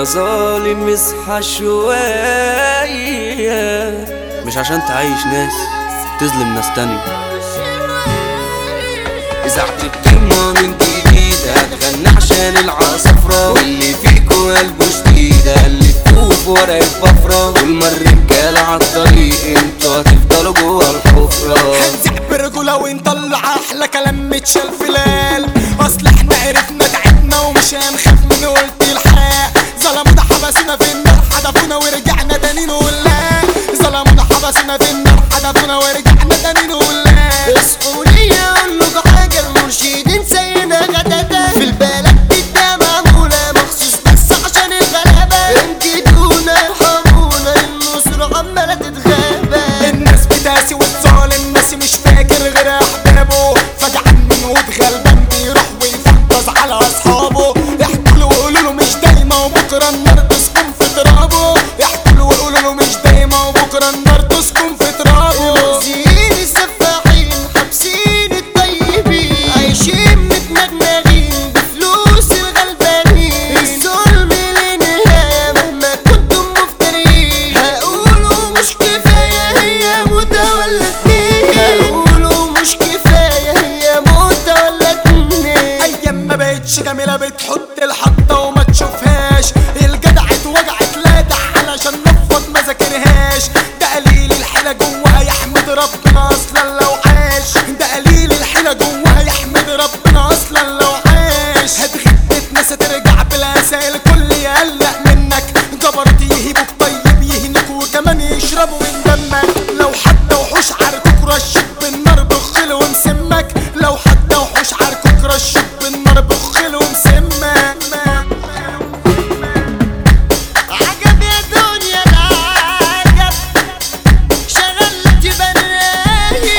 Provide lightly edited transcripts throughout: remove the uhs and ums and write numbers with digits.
يا ظالم اصحى شوية، مش عشان تعيش ناس تظلم ناس تانية. إذاعة القمة من جديد هتغني عشان العصفرة، واللي فيكوا قلبه شديد هلفوه في ورقة بفرة. طول ما الرجالة عالطريق انتوا هتفضلوا جوا الحفرة. هنزق برجولة ونطلع أحلى كلام متشال في القلب، أصل احنا عرفنا تعبنا ومش هنخاف من قلت الحق. ظلمونا حبسونا في النار حدفونا ورجعنا تاني نقول لا، ظلمونا حبسونا في النار حدفونا ورجعنا تاني نقول لا. اصحوا ليا اقولكوا حاجة، المرشدين زينا غداتا في البلد دي ده معمولة مخصوص بس عشان الغلابة. انجدونا ارحمونا النصر عمالة تتغابى. الناس بتاسي والظالم ناسي مش فاكر غير أحبابه، فجعان من ود غلبان بيروح ويفطس على أصحابه. احكوا له وقولوا له مش دايما وبكرة النار تسكن في ترابه. احكوا له وقولوا له مش دايما وبكرة النار تسكن في ترابه. مؤذيين السفاحين حابسين الطيبين، عايشين متنغنغين بفلوس الغلبانين. الظلم ليه نهاية مهما كنتم مفترين، هقولوا مش كفاية هي موتة ولا اتنين. هقولوا مش كفاية هي موتة ولا اتنين. أيام ما بقتش جميلة بتحط الحطة وما تشوفهاش، الجدع اتوجعت لادع علشان نفض ما ذاكرهاش. ده قليل الحيلة جواها يحمد ربنا أصلا لو عاش، ده قليل الحيلة جواها يحمد ربنا أصلا لو عاش. هتغيب تتنسى ترجع بالأسى الكل يقلق منك، جبرت يهيبوك طيب يهنك وكمان يشربوا من دمك. لو حتى وحوش عاركوك رشك بالنار بخل ومسمك، لو حتى وحوش عاركوك رشك بالنار بخل ومسمك. عجب يا دنيا العجب، شغلت بناهي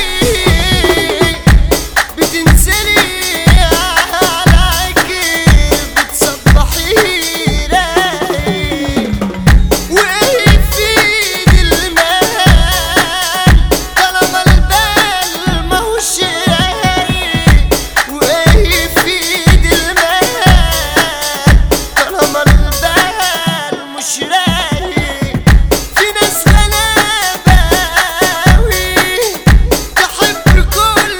بتنزلي على عجيب بتصبحي رايق. وايه في ايد المال طالما البال ماهوش رايق. وايه في ايد المال طالما البال مش رايق. في ناس غلابة أوي تحب كل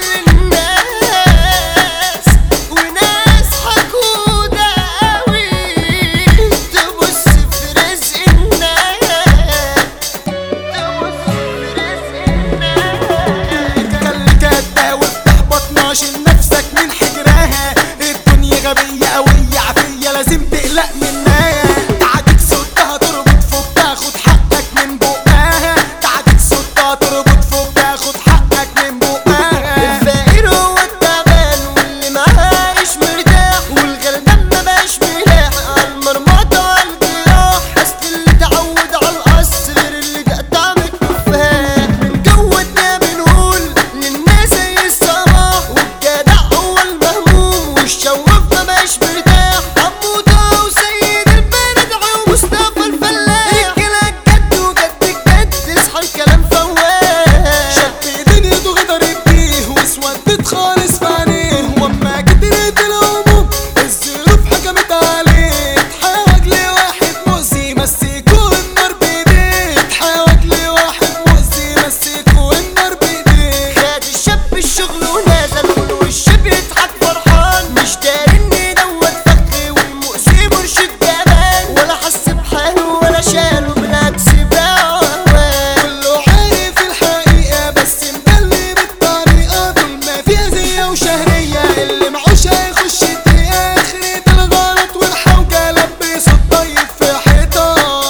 الناس، وناس حقودة أوي تبص في رزق الناس، تبص في رزق الناس. خلي كده وافتح بطناش نفسك من حجرها، الدنيا غبية قوية عافية لازم تقلق منها. تعاديك صوتها تربط فوق تاخد حقك من بقها، تعاديك صوتها تربط فوق تاخد حقك من بقها. الفقير هو التعبان واللي معايش مرتاح، والغلبان مبقاش ملاح عالمرمطة وعالجراح. اصل اللي اتعود عالقصر غير اللي تقطع بالتفاح. من جودنا بنقول للناس زي الصباح، والجدع هو المهموم والشواف مبقاش مرتاح. حمودة وسيد البلد ومصطفى الفلاح، رجالة جد وجد الجد اصحى الكلام فواح. شد دنيته غدرت بيه واسودت خالص في عينيه، واما كترت الهموم الظروف حكمت عليه. اتحاج لواحد مؤذي مسكوا النار بايديه، اتحاج لواحد مؤذي مسكوا النار بايديه. خد الشاب الشغل ونزل والوش بيضحك فرحان، مش داري ان دوت فخ والمؤذي مرشد جبان. ولا حس بحاله ولا شاله بالعكس باعه هواه. كله عارف الحقيقة بس مدلي بالطريقة، طول ما فيها زية وشهرية اللي معوش هيخش الدقيقة. آخرة الغلط والحوجة لبسوا الطيب في حيطة.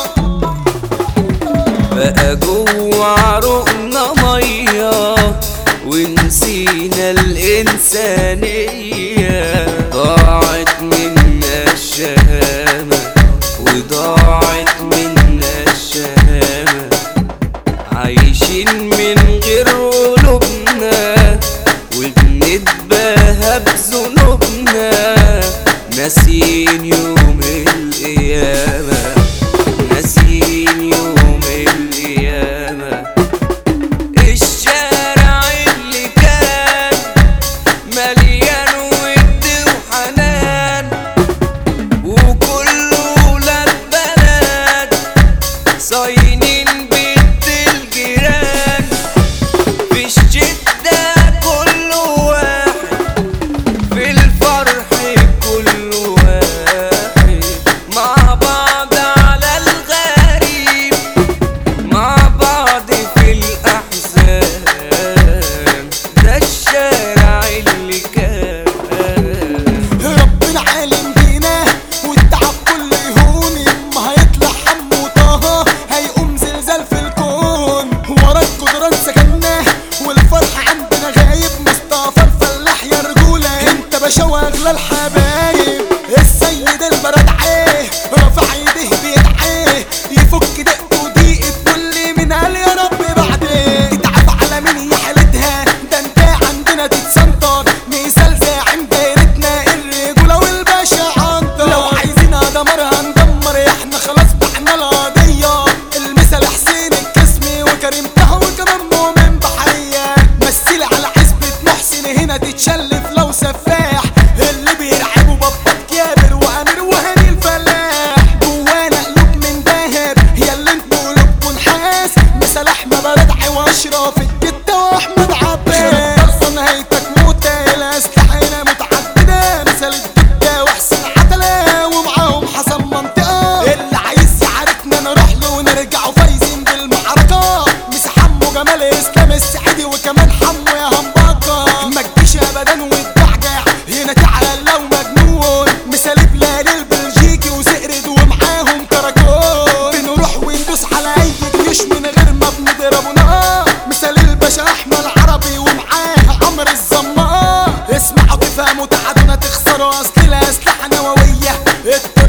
بقى جوا عروقنا مية ونسينا الإنسانية، ضاعت منا الشهامة وضاعت منا الشهامة. عايشين من غير قلوبنا وبنتباهى بذنوبنا، ناسيين يوم القيامة، ناسيين يوم القيامة. الشارع اللي كان مليان ود وحنان وكله ولاد سكننا والفرح عندنا غايب. مصطفى الفلاح يا رجولة انت باشا واغلى الحبايب. السيد البرادعي رفع ايديه بيدعي يفك دقته وضيقة كل من قال يا رب بعدين. اتعب على مين يا حالتها ده انت عندنا تتسنطر. مثال زاعم دايرتنا الرجولة والباشا عنتر. لو عايزين دمر هندمر احنا خلاص بعنا القضية. المثل حسين الكسمي وكريم طه وكمان مؤمن بحرية. مثل على حسبة محسن هنا تتشلف لو سفاح. اللي بيرعبوا بابا كابر وامير وهاني الفلاح. جوانا قلوب من دهب هي اللي انتوا قلوبكوا نحاس. مثل احمد بردعي واشرف الجدة واحمد عباس. خلصان هيتك موتة الاسلحة هنا متعددة. مثل الجدة وحسين عتلة ومعاهم حسن منطقة. اللي عايز يعاركنا نروح له ونرجعوا فايزين بالمعركة. مسا حمو جمال اسلام السعيدي وكمان حمو يا همبكة. ما تجيش ابدا وتجعجع هنا تعال لو مجنون. مثال بلال البلجيكي وسقرد ومعاهم كراكون. بنروح وندوس على اي جيش من غير ما بنضربوا نار. مثال الباشا احمد عربي ومعاه عمرو الزمار. اسمعوا تفهموا تعادوا تخسروا اصل الاسلحة نووية.